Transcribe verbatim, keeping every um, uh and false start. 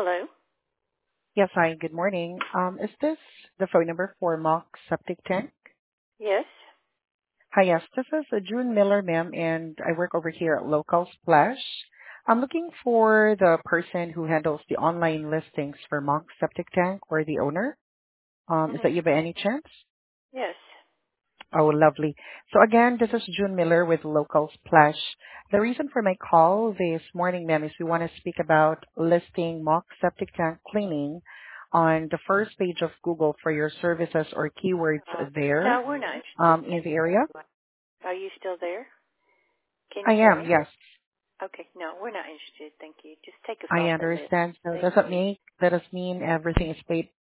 Hello? Yes, hi, good morning. Um, is this the phone number for Mock Septic Tank? Yes? Hi, yes, this is uh, June Miller, ma'am, and I work over here at Local Splash. I'm looking for the person who handles the online listings for Mock Septic Tank or the owner. Um, is Hmm. that you by any chance? Yes. Oh, lovely. So again, this is June Miller with Local Splash. The reason for my call this morning, ma'am, is we want to speak about listing mock septic tank cleaning on the first page of Google for your services or keywords Uh, there no, we're not interested um, in in that. the area. Are you still there? Can I you hear am, me? yes, Okay, no, we're not interested. Thank you. Just take us I off the list. understand. So Thank does that you. mean, that does mean everything is paid